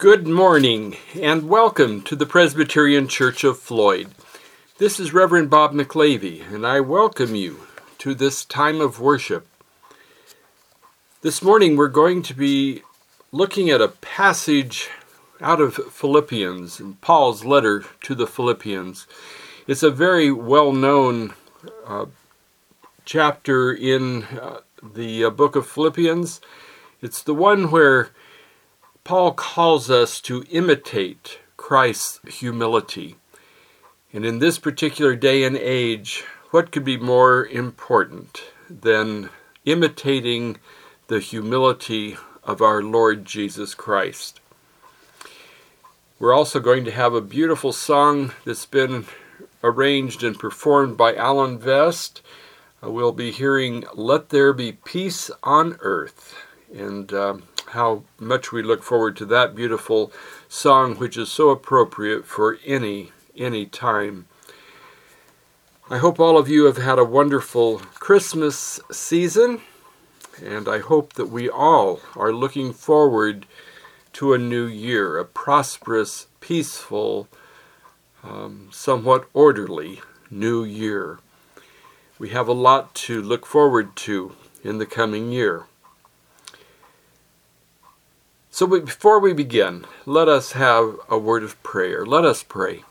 Good morning and welcome to the Presbyterian Church of Floyd. This is Reverend Bob McLavy and I welcome you to this time of worship. This morning we're going to be looking at a passage out of Philippians, Paul's letter to the Philippians. It's a very well-known chapter in the book of Philippians. It's the one where Paul calls us to imitate Christ's humility. And in this particular day and age, what could be more important than imitating the humility of our Lord Jesus Christ? We're also going to have a beautiful song that's been arranged and performed by Alan Vest. We'll be hearing "Let There Be Peace on Earth," and how much we look forward to that beautiful song, which is so appropriate for any time. I hope all of you have had a wonderful Christmas season, and I hope that we all are looking forward to a new year, a prosperous, peaceful, somewhat orderly new year. We have a lot to look forward to in the coming year. So before we begin, let us have a word of prayer. Let us pray.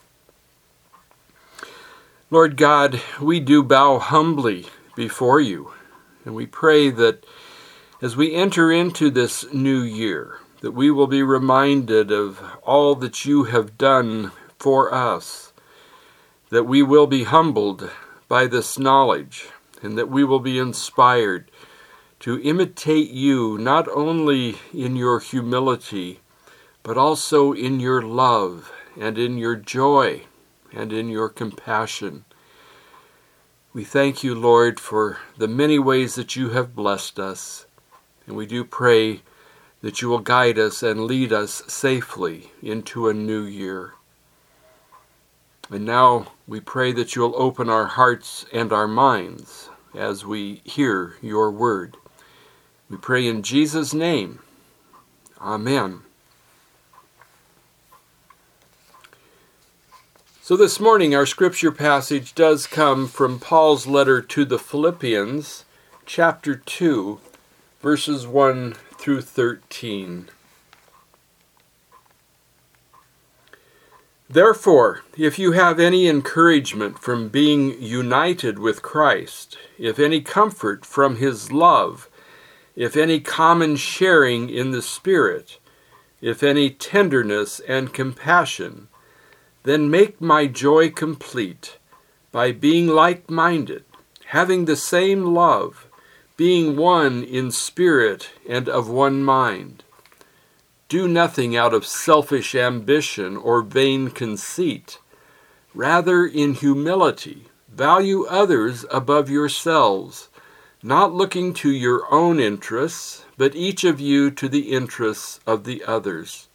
Lord God, we do bow humbly before you, and we pray that as we enter into this new year, that we will be reminded of all that you have done for us, that we will be humbled by this knowledge, and that we will be inspired to imitate you not only in your humility, but also in your love and in your joy and in your compassion. We thank you, Lord, for the many ways that you have blessed us, and we do pray that you will guide us and lead us safely into a new year. And now we pray that you'll open our hearts and our minds as we hear your word. We pray in Jesus' name. Amen. So this morning our scripture passage does come from Paul's letter to the Philippians, chapter 2, verses 1 through 13. Therefore, if you have any encouragement from being united with Christ, if any comfort from his love, if any common sharing in the Spirit, if any tenderness and compassion, then make my joy complete by being like-minded, having the same love, being one in spirit and of one mind. Do nothing out of selfish ambition or vain conceit. Rather, in humility, value others above yourselves, not looking to your own interests, but each of you to the interests of the others.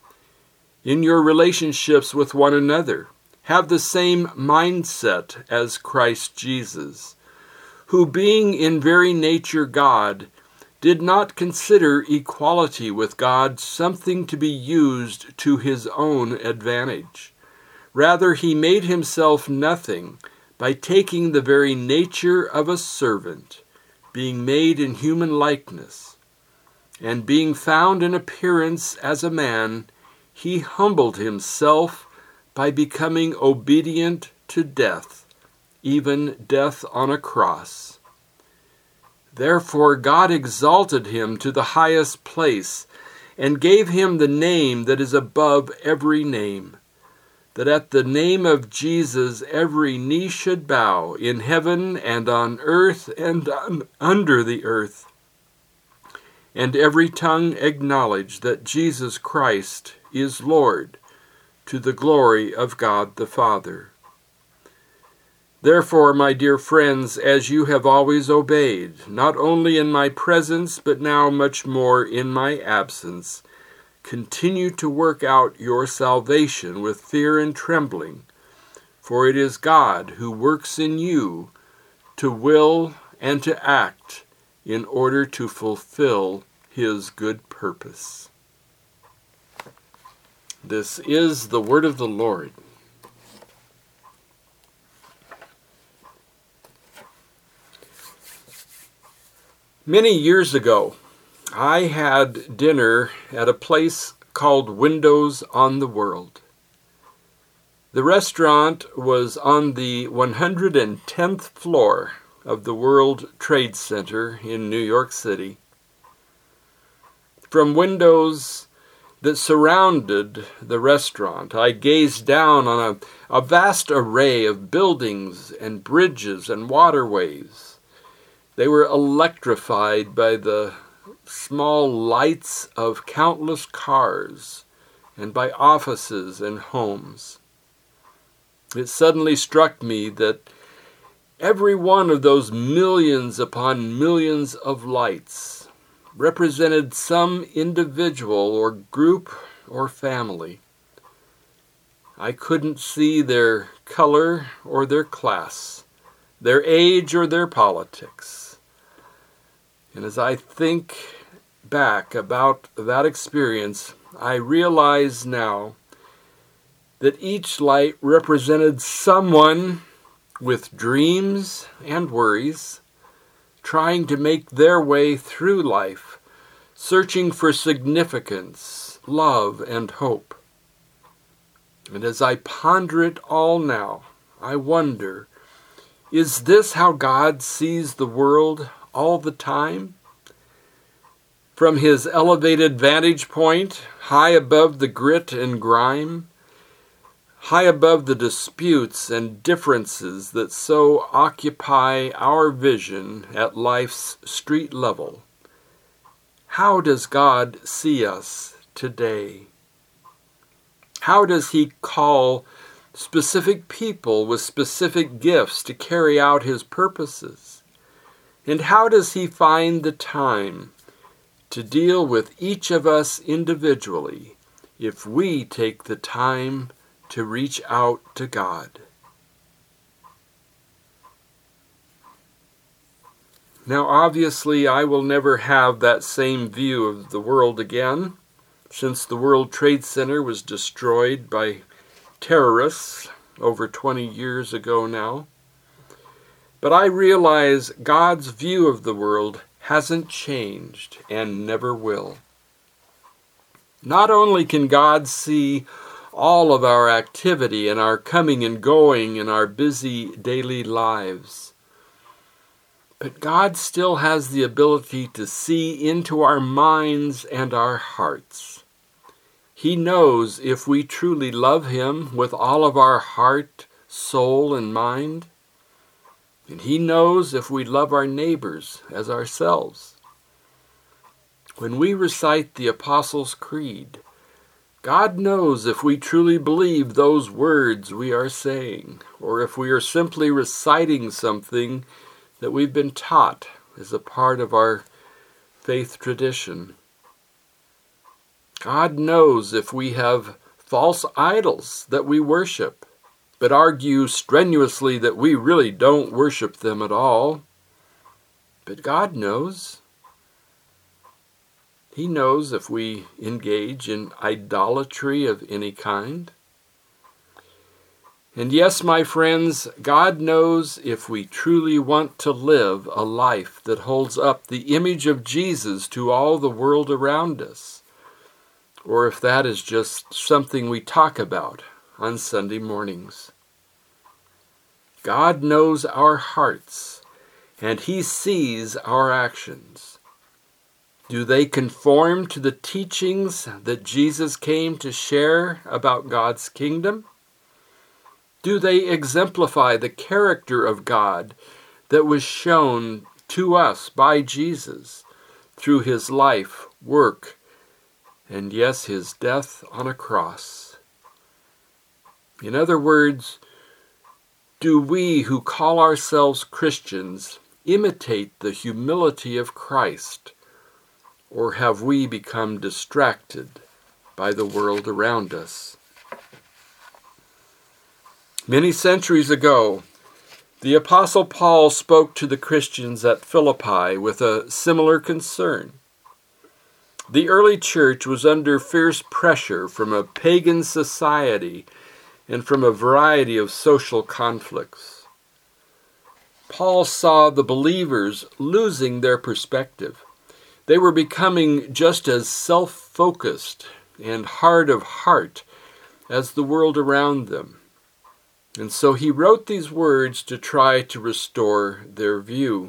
In your relationships with one another, have the same mindset as Christ Jesus, who being in very nature God, did not consider equality with God something to be used to his own advantage. Rather, he made himself nothing by taking the very nature of a servant, being made in human likeness, and being found in appearance as a man, he humbled himself by becoming obedient to death, even death on a cross. Therefore God exalted him to the highest place, and gave him the name that is above every name, that at the name of Jesus every knee should bow, in heaven and on earth and under the earth, and every tongue acknowledge that Jesus Christ is Lord, to the glory of God the Father. Therefore, my dear friends, as you have always obeyed, not only in my presence, but now much more in my absence, continue to work out your salvation with fear and trembling, for it is God who works in you to will and to act in order to fulfill his good purpose. This is the word of the Lord. Many years ago, I had dinner at a place called Windows on the World. The restaurant was on the 110th floor of the World Trade Center in New York City. From windows that surrounded the restaurant, I gazed down on a vast array of buildings and bridges and waterways. They were electrified by the small lights of countless cars and by offices and homes. It suddenly struck me that every one of those millions upon millions of lights represented some individual or group or family. I couldn't see their color or their class, their age or their politics. And as I think back about that experience, I realize now that each light represented someone with dreams and worries, trying to make their way through life, searching for significance, love, and hope. And as I ponder it all now, I wonder, is this how God sees the world all the time? From his elevated vantage point, high above the grit and grime, high above the disputes and differences that so occupy our vision at life's street level, how does God see us today? How does he call specific people with specific gifts to carry out his purposes? And how does he find the time to deal with each of us individually if we take the time to reach out to God? Now, obviously, I will never have that same view of the world again, since the World Trade Center was destroyed by terrorists over 20 years ago now. But I realize God's view of the world hasn't changed and never will. Not only can God see all of our activity and our coming and going in our busy daily lives, but God still has the ability to see into our minds and our hearts. He knows if we truly love him with all of our heart, soul, and mind. And he knows if we love our neighbors as ourselves. When we recite the Apostles' Creed, God knows if we truly believe those words we are saying, or if we are simply reciting something that we've been taught as a part of our faith tradition. God knows if we have false idols that we worship, but argue strenuously that we really don't worship them at all. But God knows. He knows if we engage in idolatry of any kind. And yes, my friends, God knows if we truly want to live a life that holds up the image of Jesus to all the world around us, or if that is just something we talk about on Sunday mornings. God knows our hearts, and he sees our actions. Do they conform to the teachings that Jesus came to share about God's kingdom? Do they exemplify the character of God that was shown to us by Jesus through his life, work, and yes, his death on a cross? In other words, do we who call ourselves Christians imitate the humility of Christ, or have we become distracted by the world around us? Many centuries ago, the Apostle Paul spoke to the Christians at Philippi with a similar concern. The early church was under fierce pressure from a pagan society and from a variety of social conflicts. Paul saw the believers losing their perspective. They were becoming just as self-focused and hard of heart as the world around them. And so he wrote these words to try to restore their view.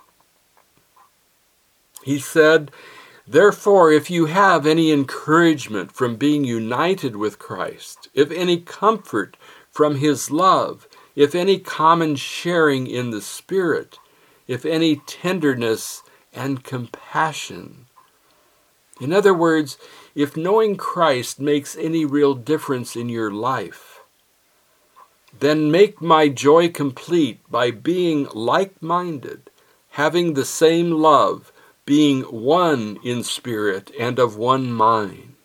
He said, "Therefore, if you have any encouragement from being united with Christ, if any comfort from his love, if any common sharing in the Spirit, if any tenderness and compassion." In other words, if knowing Christ makes any real difference in your life, then make my joy complete by being like-minded, having the same love, being one in spirit and of one mind.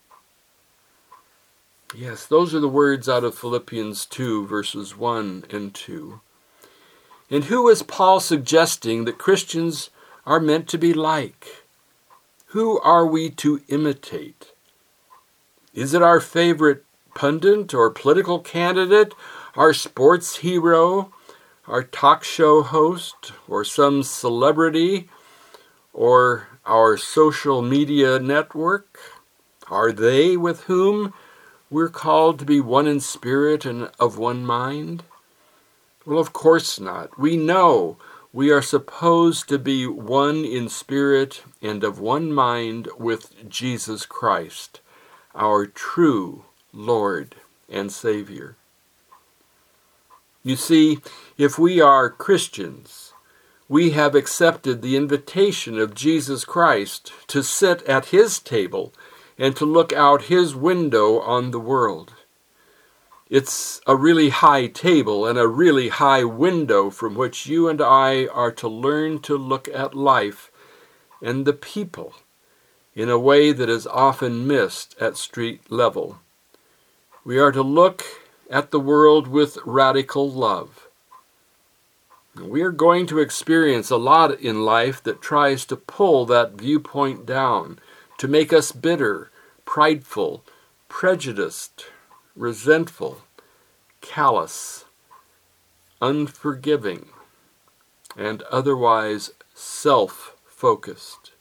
Yes, those are the words out of Philippians 2, verses 1 and 2. And who is Paul suggesting that Christians are meant to be like? Who are we to imitate? Is it our favorite pundit or political candidate, our sports hero, our talk show host, or some celebrity, or our social media network? Are they with whom we're called to be one in spirit and of one mind? Well, of course not. We know we are supposed to be one in spirit and of one mind with Jesus Christ, our true Lord and Savior. You see, if we are Christians, we have accepted the invitation of Jesus Christ to sit at his table and to look out his window on the world. It's a really high table and a really high window from which you and I are to learn to look at life and the people in a way that is often missed at street level. We are to look at the world with radical love. We are going to experience a lot in life that tries to pull that viewpoint down, to make us bitter, prideful, prejudiced, resentful, callous, unforgiving, and otherwise self-focused.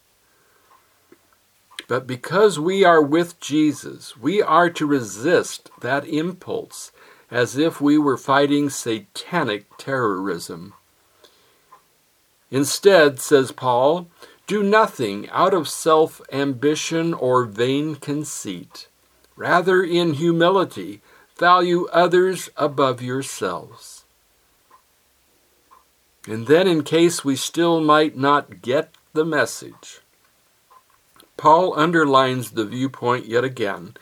But because we are with Jesus, we are to resist that impulse as if we were fighting satanic terrorism. Instead, says Paul, do nothing out of self-ambition or vain conceit. Rather, in humility, value others above yourselves. And then, in case we still might not get the message, Paul underlines the viewpoint yet again.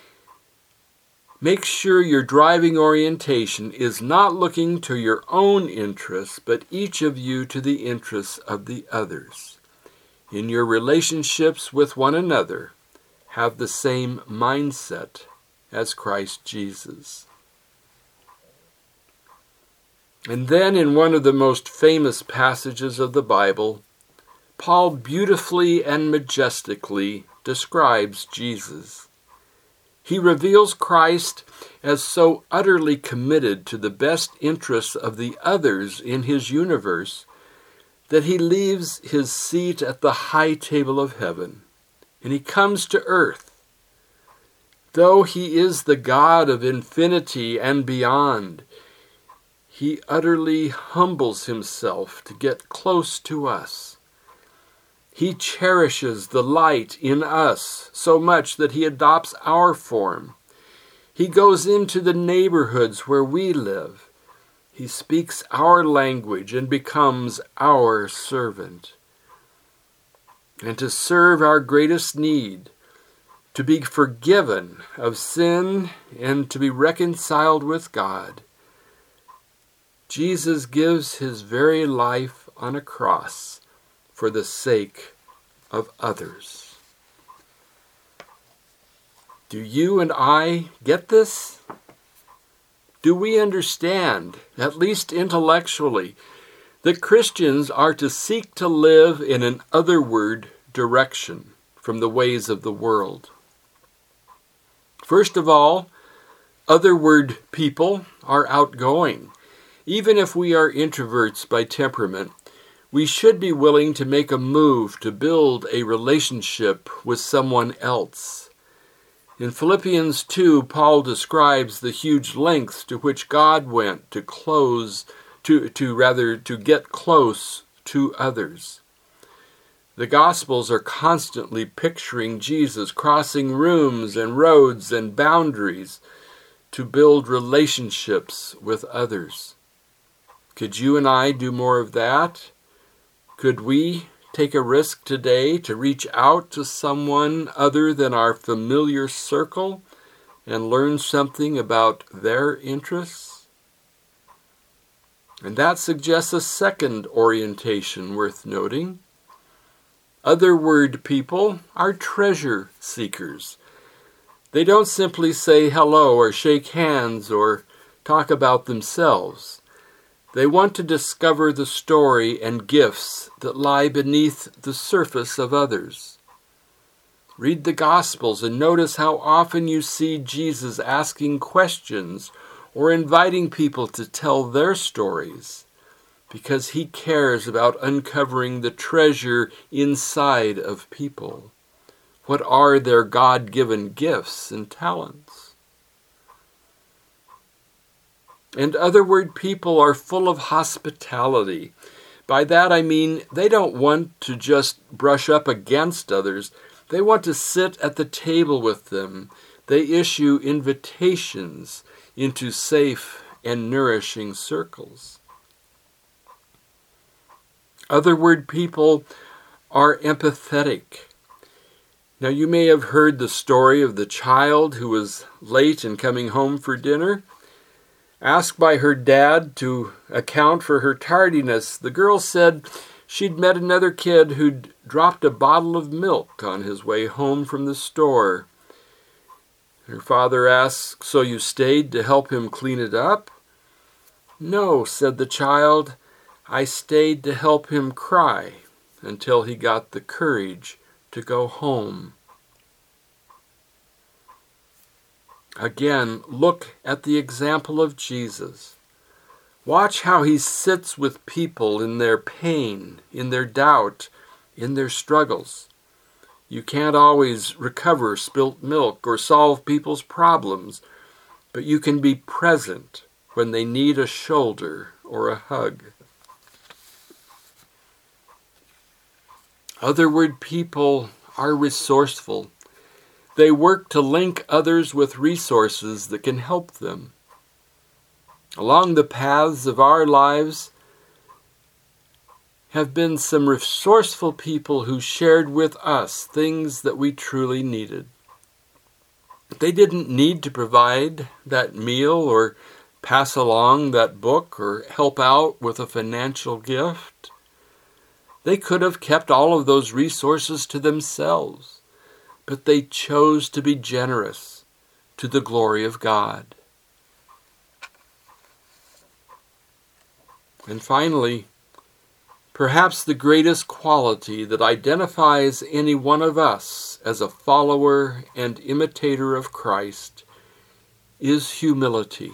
Make sure your driving orientation is not looking to your own interests, but each of you to the interests of the others. In your relationships with one another, have the same mindset as Christ Jesus. And then in one of the most famous passages of the Bible, Paul beautifully and majestically describes Jesus. He reveals Christ as so utterly committed to the best interests of the others in his universe that he leaves his seat at the high table of heaven and he comes to earth. Though he is the God of infinity and beyond, he utterly humbles himself to get close to us. He cherishes the light in us so much that he adopts our form. He goes into the neighborhoods where we live. He speaks our language and becomes our servant. And to serve our greatest need, to be forgiven of sin and to be reconciled with God, Jesus gives his very life on a cross for the sake of others. Do you and I get this? Do we understand, at least intellectually, that Christians are to seek to live in an otherward direction from the ways of the world. First of all, other word people are outgoing. Even if we are introverts by temperament, we should be willing to make a move to build a relationship with someone else. In Philippians 2, Paul describes the huge lengths to which God went to get close to others. The Gospels are constantly picturing Jesus crossing rooms and roads and boundaries to build relationships with others. Could you and I do more of that? Could we take a risk today to reach out to someone other than our familiar circle and learn something about their interests? And that suggests a second orientation worth noting. Other word people are treasure seekers. They don't simply say hello or shake hands or talk about themselves. They want to discover the story and gifts that lie beneath the surface of others. Read the Gospels and notice how often you see Jesus asking questions or inviting people to tell their stories, because he cares about uncovering the treasure inside of people. What are their God-given gifts and talents? And other word people are full of hospitality. By that I mean they don't want to just brush up against others. They want to sit at the table with them. They issue invitations into safe and nourishing circles. Other word people are empathetic. Now you may have heard the story of the child who was late in coming home for dinner. Asked by her dad to account for her tardiness, the girl said she'd met another kid who'd dropped a bottle of milk on his way home from the store. Her father asked, "So you stayed to help him clean it up?" "No," said the child, "I stayed to help him cry until he got the courage to go home." Again, look at the example of Jesus. Watch how he sits with people in their pain, in their doubt, in their struggles. You can't always recover spilt milk or solve people's problems, but you can be present when they need a shoulder or a hug. Other word people are resourceful. They work to link others with resources that can help them. Along the paths of our lives have been some resourceful people who shared with us things that we truly needed. They didn't need to provide that meal or pass along that book or help out with a financial gift. They could have kept all of those resources to themselves, but they chose to be generous to the glory of God. And finally, perhaps the greatest quality that identifies any one of us as a follower and imitator of Christ is humility.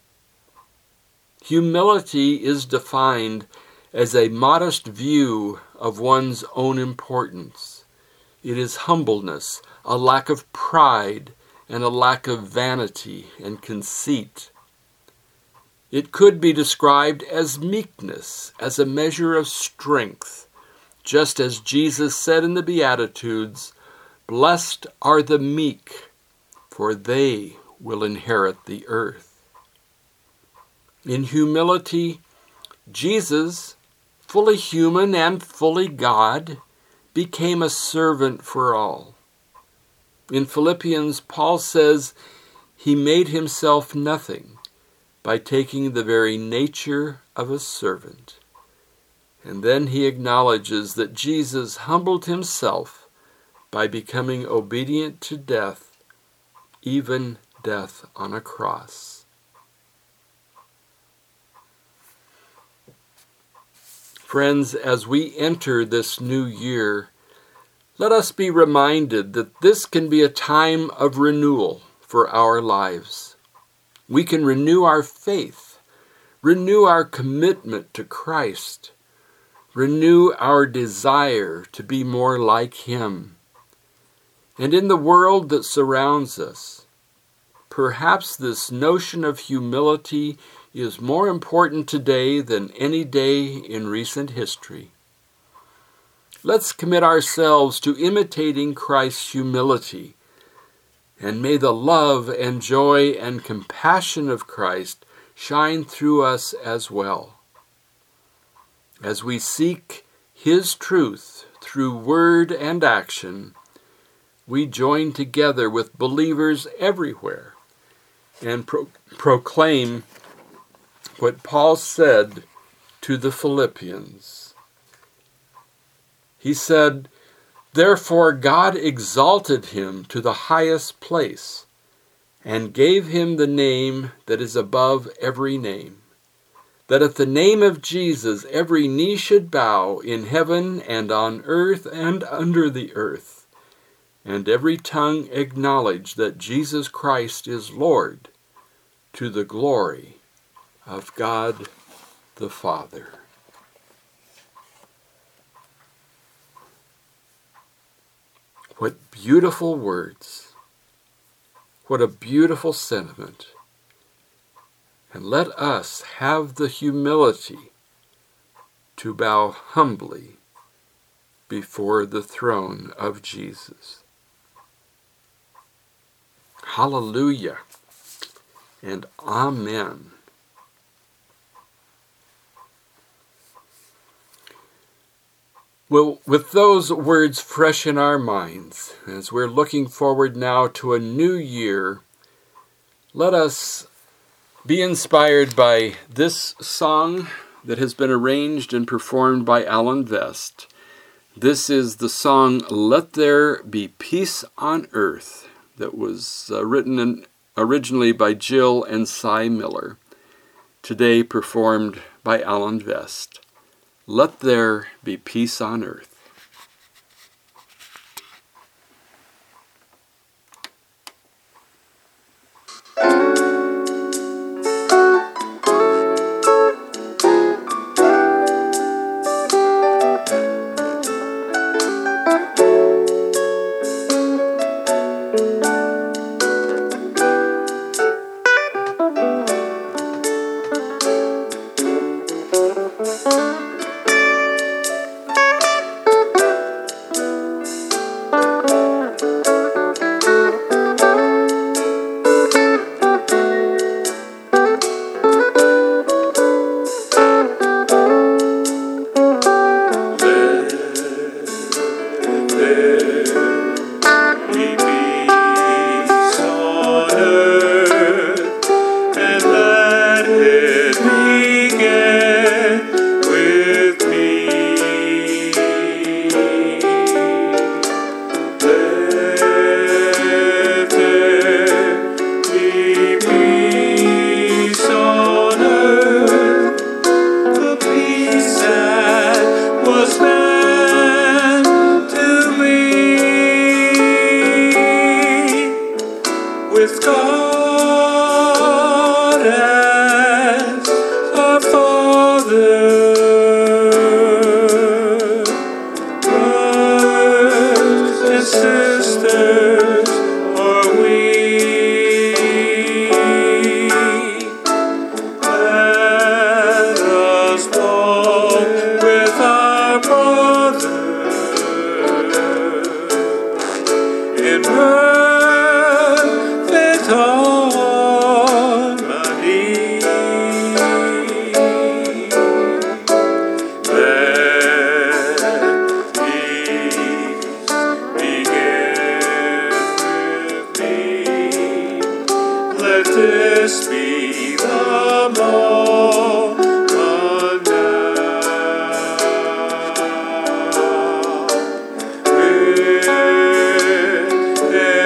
Humility is defined as a modest view of one's own importance. It is humbleness, a lack of pride, and a lack of vanity and conceit. It could be described as meekness, as a measure of strength, just as Jesus said in the Beatitudes, "Blessed are the meek, for they will inherit the earth." In humility, Jesus, fully human and fully God, became a servant for all. In Philippians, Paul says he made himself nothing by taking the very nature of a servant. And then he acknowledges that Jesus humbled himself by becoming obedient to death, even death on a cross. Friends, as we enter this new year, Let us be reminded that this can be a time of renewal for our lives. We can renew our faith, renew our commitment to Christ, renew our desire to be more like Him. And in the world that surrounds us, perhaps this notion of humility is more important today than any day in recent history. Let's commit ourselves to imitating Christ's humility, and may the love and joy and compassion of Christ shine through us as well. As we seek His truth through word and action, we join together with believers everywhere and proclaim what Paul said to the Philippians. He said, "Therefore God exalted him to the highest place and gave him the name that is above every name, that at the name of Jesus every knee should bow in heaven and on earth and under the earth, and every tongue acknowledge that Jesus Christ is Lord, to the glory of God the Father." What beautiful words. What a beautiful sentiment. And let us have the humility to bow humbly before the throne of Jesus. Hallelujah and amen. Well, with those words fresh in our minds, as we're looking forward now to a new year, let us be inspired by this song that has been arranged and performed by Alan Vest. This is the song, "Let There Be Peace on Earth," that was written originally by Jill and Cy Miller, today performed by Alan Vest. Let there be peace on earth. There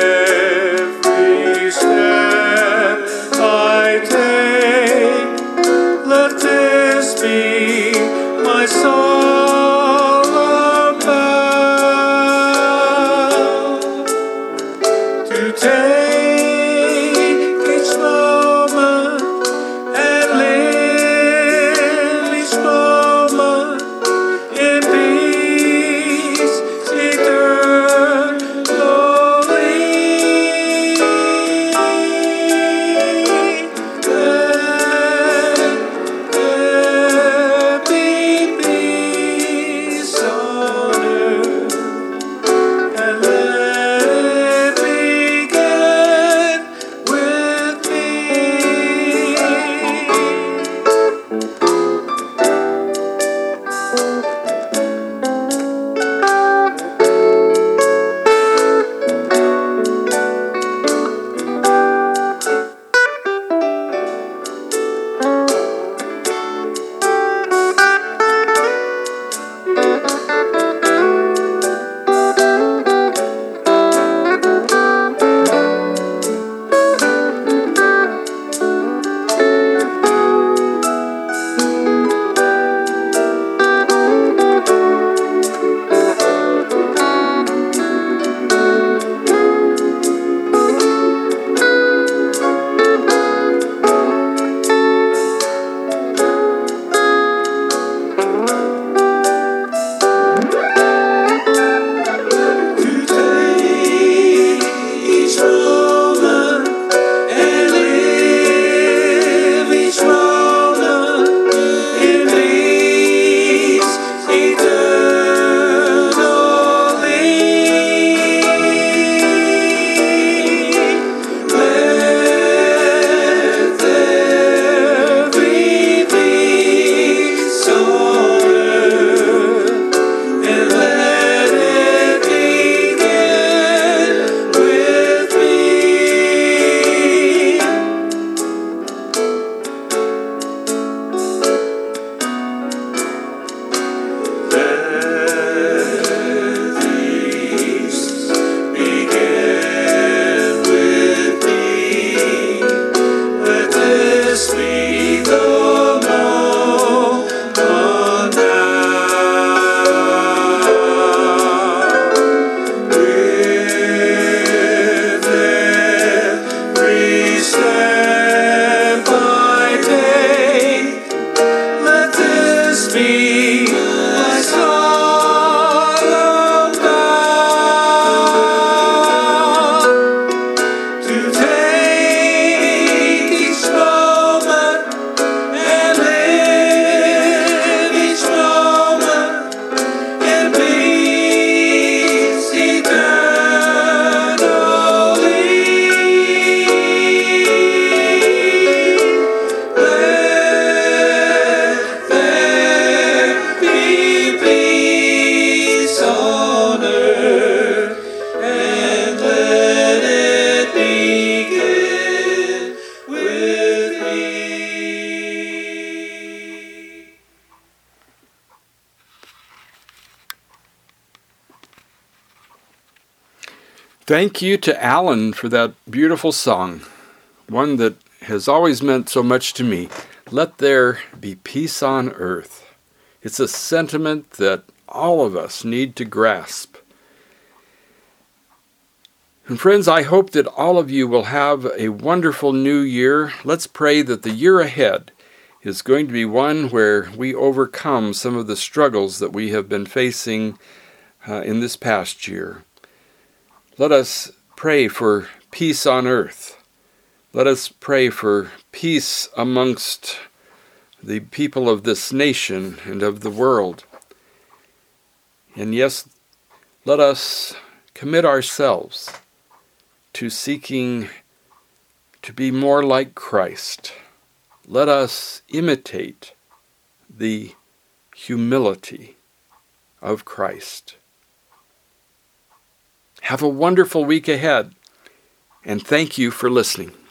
Thank you to Alan for that beautiful song, one that has always meant so much to me. Let there be peace on earth. It's a sentiment that all of us need to grasp. And friends, I hope that all of you will have a wonderful new year. Let's pray that the year ahead is going to be one where we overcome some of the struggles that we have been facing in this past year. Let us pray for peace on earth. Let us pray for peace amongst the people of this nation and of the world. And yes, let us commit ourselves to seeking to be more like Christ. Let us imitate the humility of Christ. Have a wonderful week ahead, and thank you for listening.